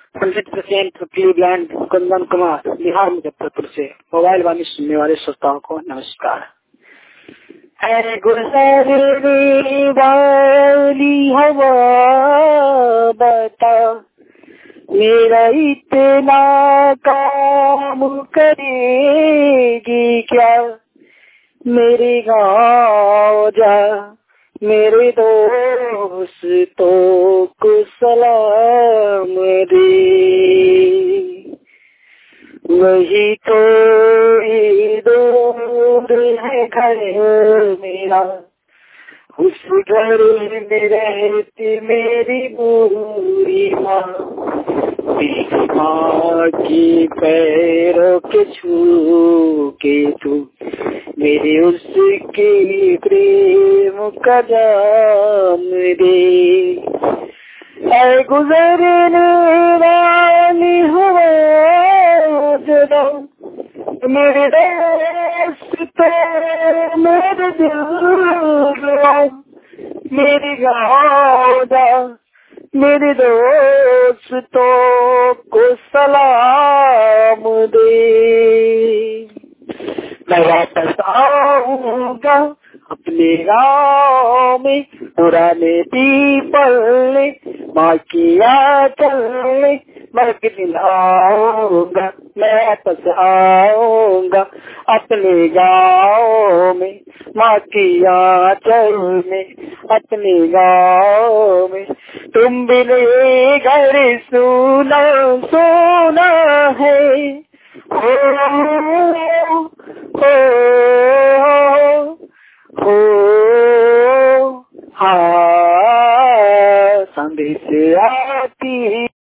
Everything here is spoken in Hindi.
पंडित प्रसेंट क्लीवलैंड कुंदन कुमार बिहार मुजफ्फरपुर से। मोबाइल वाणी सुनने वाले श्रोताओं को नमस्कार। है गुजरने वाली हवा बता, मेरा इतना काम करेगी क्या, मेरे गाँव जा मेरे दोस्तों को सलाम दे। वही तो दूर है घर मेरा, उस घर में रहती मेरी बूढ़ी माँ, मेरी माँ की पैरों के छू के तू मेरे उसके प्रेम का जाम दे। ऐ गुजरने वाली हवा जरा, मेरे दोस्त मेरे दिल, मेरी गाँव जा मेरे दोस्तों को सलाम दे। मैं वापस आऊंगा अपने गाँव में, पुराने पीपल माँ की आंचल में मैं दिलाऊंगा। मैं वापस आऊंगा अपने गाँव में, माँ की आंचल में अपने गाँव में। तुम बिने घर सुना सोना है, हाँ संदेश आती